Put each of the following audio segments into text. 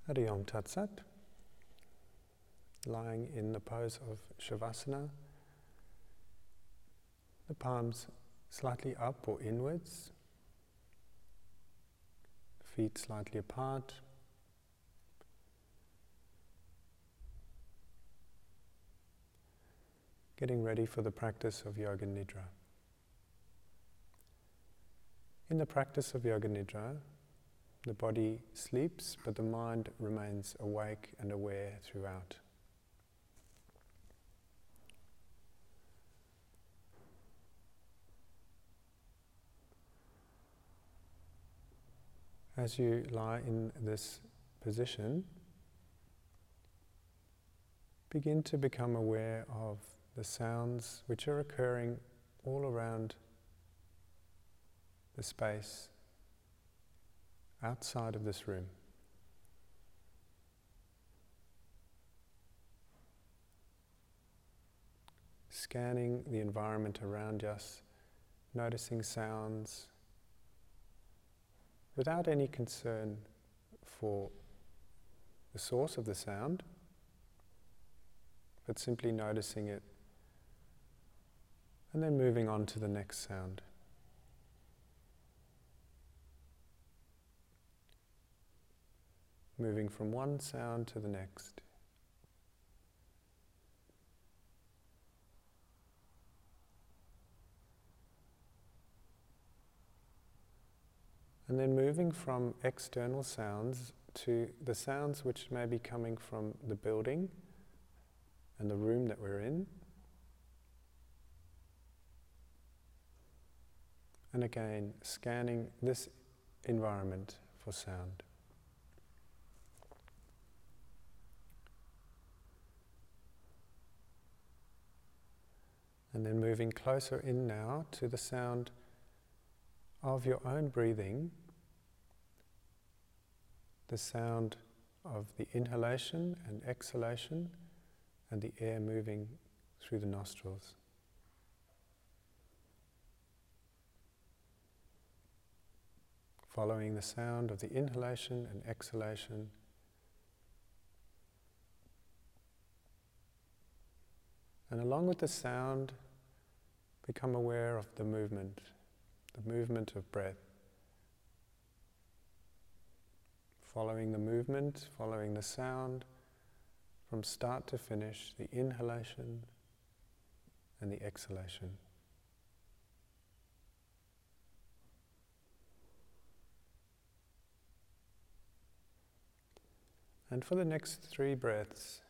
Hari Om Tat Sat. Lying in the pose of Shavasana, the palms slightly up or inwards, feet slightly apart. Getting ready for the practice of Yoga Nidra. In the practice of Yoga Nidra, the body sleeps, but the mind remains awake and aware throughout. As you lie in this position, begin to become aware of the sounds which are occurring all around the space outside of this room. Scanning the environment around us, noticing sounds, without any concern for the source of the sound, but simply noticing it and then moving on to the next sound. Moving from one sound to the next. And then moving from external sounds to the sounds which may be coming from the building and the room that we're in. And again, scanning this environment for sound. And then moving closer in now to the sound of your own breathing, the sound of the inhalation and exhalation and the air moving through the nostrils. Following the sound of the inhalation and exhalation, and along with the sound, become aware of the movement of breath. Following the movement, following the sound, from start to finish, the inhalation and the exhalation. And for the next 3 breaths,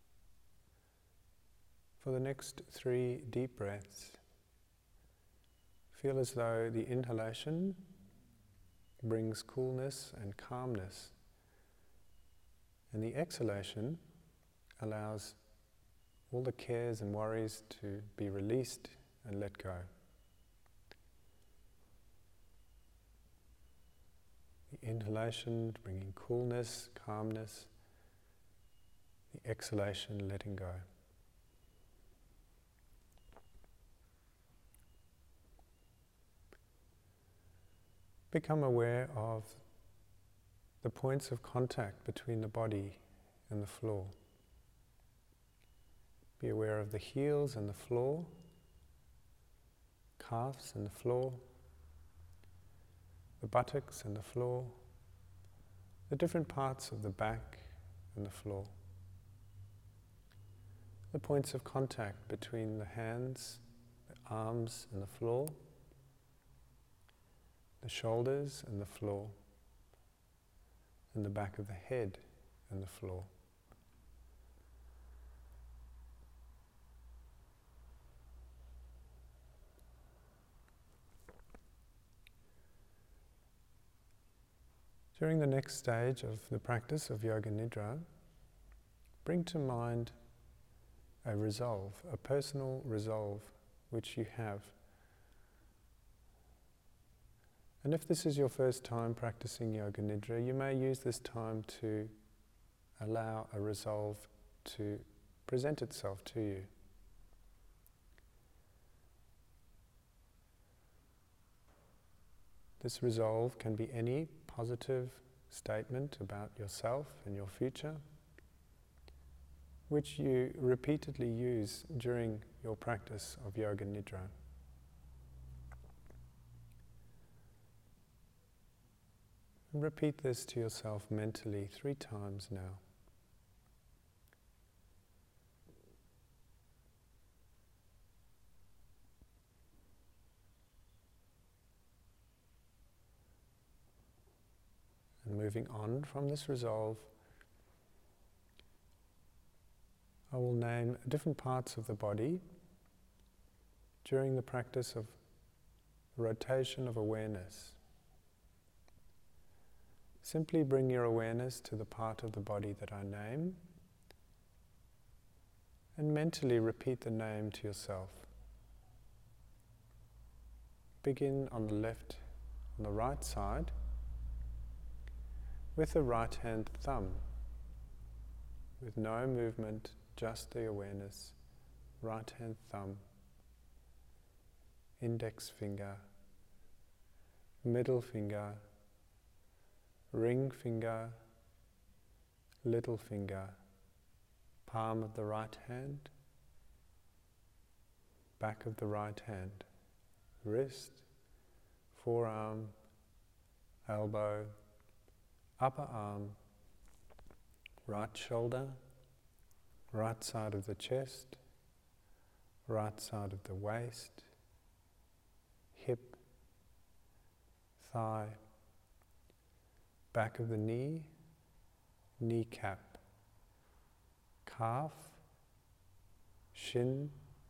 for the next 3 deep breaths, feel as though the inhalation brings coolness and calmness, and the exhalation allows all the cares and worries to be released and let go. The inhalation bringing coolness, calmness, the exhalation letting go. Become aware of the points of contact between the body and the floor. Be aware of the heels and the floor, calves and the floor, the buttocks and the floor, the different parts of the back and the floor. The points of contact between the hands, the arms and the floor, the shoulders and the floor, and the back of the head and the floor. During the next stage of the practice of Yoga Nidra, bring to mind a resolve, a personal resolve which you have. And if this is your first time practicing Yoga Nidra, you may use this time to allow a resolve to present itself to you. This resolve can be any positive, statement about yourself and your future, which you repeatedly use during your practice of Yoga Nidra. And repeat this to yourself mentally 3 times now. And moving on from this resolve, I will name different parts of the body during the practice of rotation of awareness. Simply bring your awareness to the part of the body that I name and mentally repeat the name to yourself. Begin on the right side with the right hand thumb, with no movement, just the awareness. Right hand thumb, index finger, middle finger, ring finger, little finger, palm of the right hand, back of the right hand, wrist, forearm, elbow, upper arm, right shoulder, right side of the chest, right side of the waist, hip, thigh, back of the knee, kneecap, calf, shin,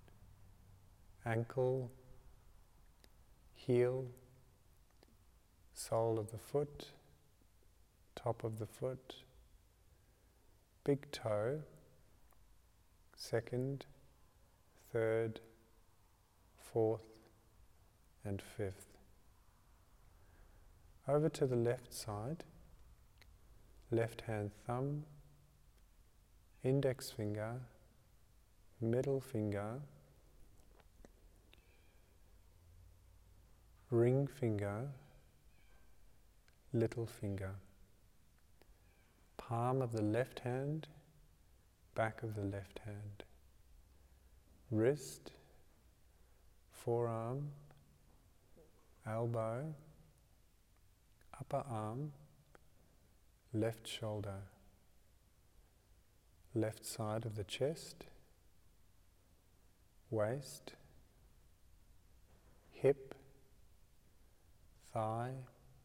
ankle, heel, sole of the foot, top of the foot, big toe, second, third, fourth, and fifth. Over to the left side, left hand thumb, index finger, middle finger, ring finger, little finger, palm of the left hand, back of the left hand, wrist, forearm, elbow, upper arm, left shoulder, left side of the chest, waist, hip, thigh,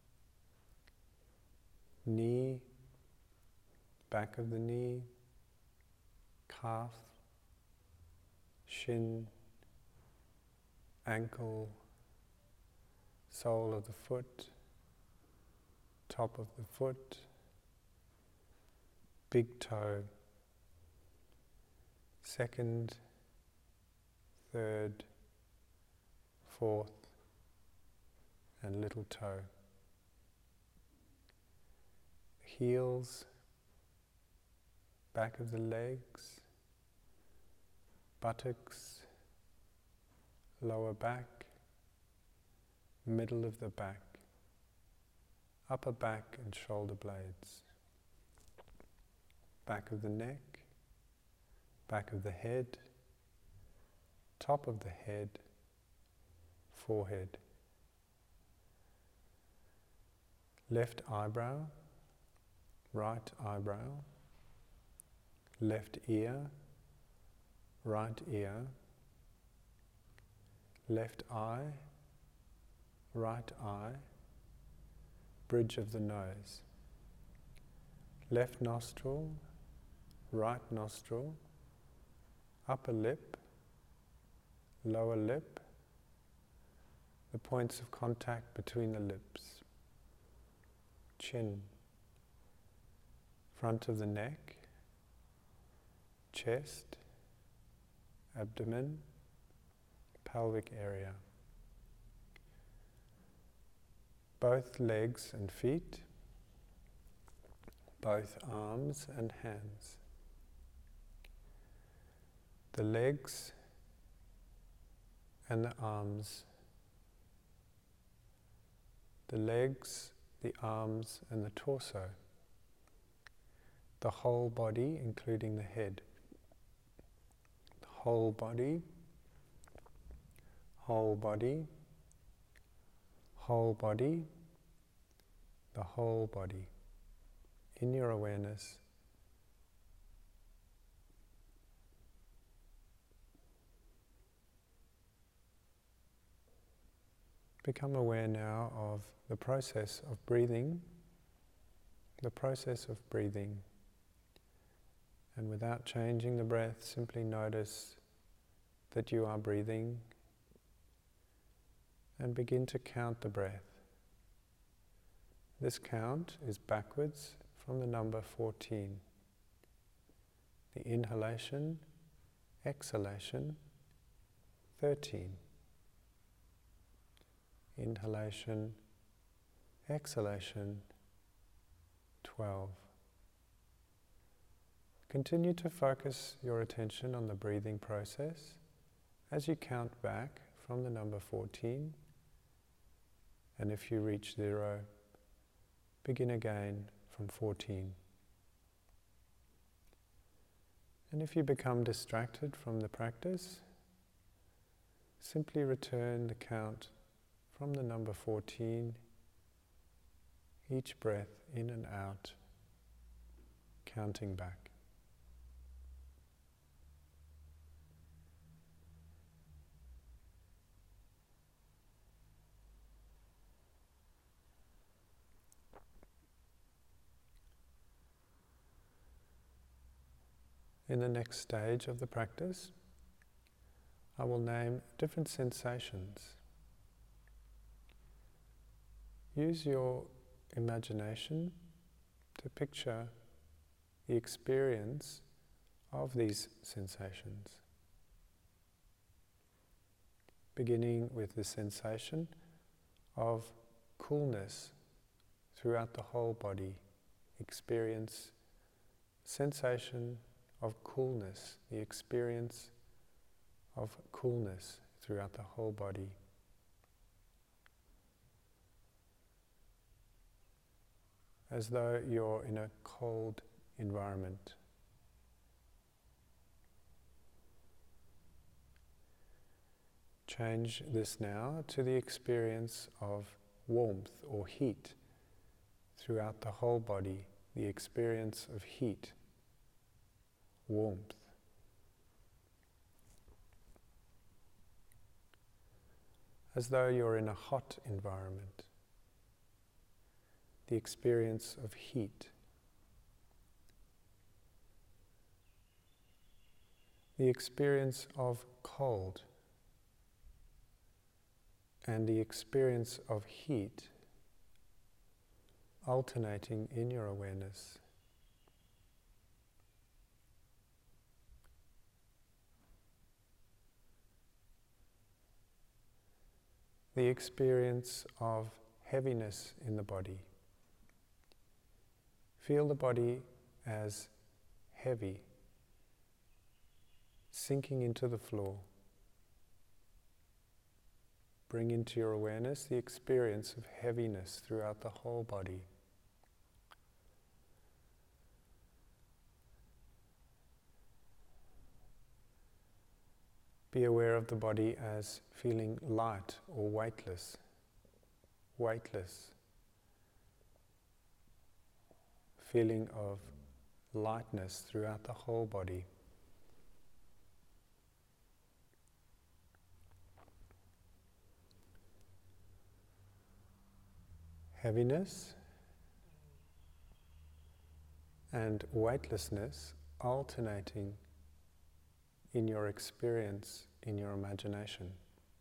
knee, back of the knee, calf, shin, ankle, sole of the foot, top of the foot, big toe, second, third, fourth, and little toe. Heels, back of the legs, buttocks, lower back, middle of the back, upper back and shoulder blades, back of the neck, back of the head, top of the head, forehead, left eyebrow, right eyebrow, left ear, right ear, left eye, right eye, bridge of the nose, left nostril, right nostril, upper lip, lower lip, the points of contact between the lips, chin, front of the neck, chest, abdomen, pelvic area, both legs and feet, both arms and hands. The legs and the arms, the legs the arms and the torso, the whole body including the head, the whole body, whole body, whole body, the whole body, in your awareness. Become aware now of the process of breathing, the process of breathing. And without changing the breath, simply notice that you are breathing and begin to count the breath. This count is backwards from the number 14. The inhalation, exhalation, 13. Inhalation, exhalation, 12. Continue to focus your attention on the breathing process as you count back from the number 14. And if you reach 0, begin again from 14. And if you become distracted from the practice, simply return the count from the number 14, each breath in and out, counting back. In the next stage of the practice, I will name different sensations. Use your imagination to picture the experience of these sensations, beginning with the sensation of coolness throughout the whole body. Experience sensation of coolness, the experience of coolness throughout the whole body. As though you're in a cold environment. Change this now to the experience of warmth or heat throughout the whole body, the experience of heat, warmth. As though you're in a hot environment. The experience of heat. The experience of cold. And the experience of heat alternating in your awareness. The experience of heaviness in the body. Feel the body as heavy, sinking into the floor. Bring into your awareness the experience of heaviness throughout the whole body. Be aware of the body as feeling light or weightless. Weightless. Feeling of lightness throughout the whole body. Heaviness and weightlessness alternating in your experience, in your imagination.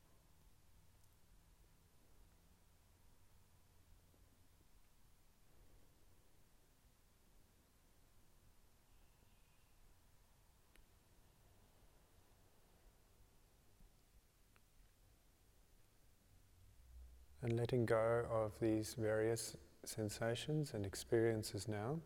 And letting go of these various sensations and experiences now,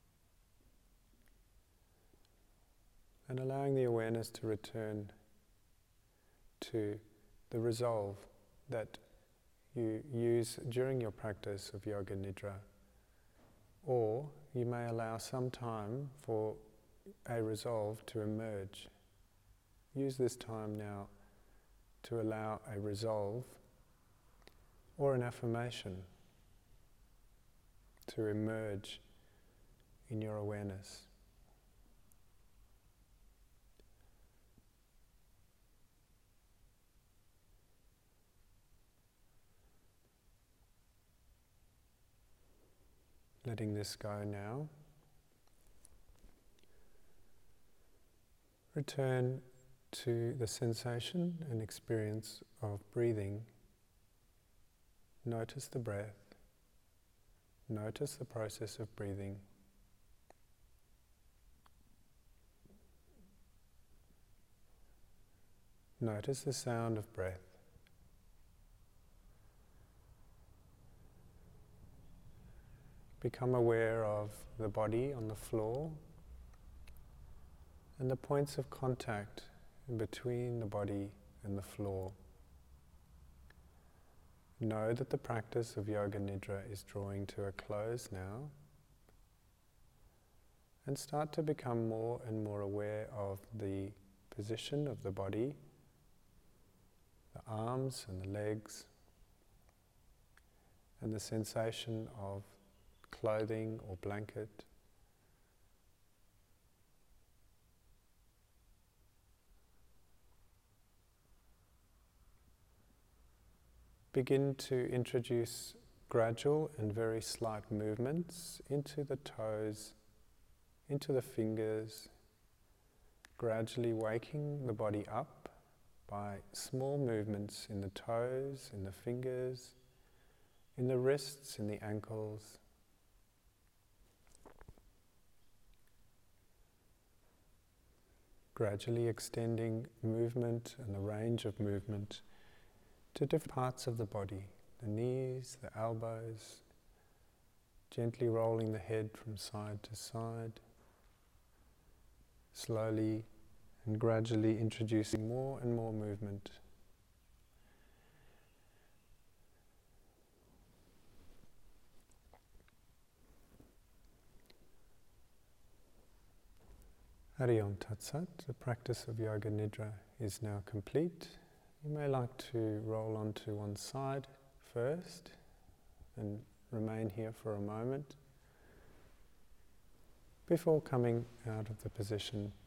and allowing the awareness to return to the resolve that you use during your practice of Yoga Nidra, or you may allow some time for a resolve to emerge. Use this time now to allow a resolve or an affirmation to emerge in your awareness. Letting this go now. Return to the sensation and experience of breathing. Notice the breath. Notice the process of breathing. Notice the sound of breath. Become aware of the body on the floor and the points of contact in between the body and the floor. Know that the practice of Yoga Nidra is drawing to a close now, and start to become more and more aware of the position of the body, the arms and the legs, and the sensation of clothing or blanket. Begin to introduce gradual and very slight movements into the toes, into the fingers, gradually waking the body up by small movements in the toes, in the fingers, in the wrists, in the ankles. Gradually extending movement and the range of movement to different parts of the body, the knees, the elbows, gently rolling the head from side to side, slowly and gradually introducing more and more movement. Hari Om Tat Sat, the practice of Yoga Nidra is now complete. You may like to roll onto one side first and remain here for a moment before coming out of the position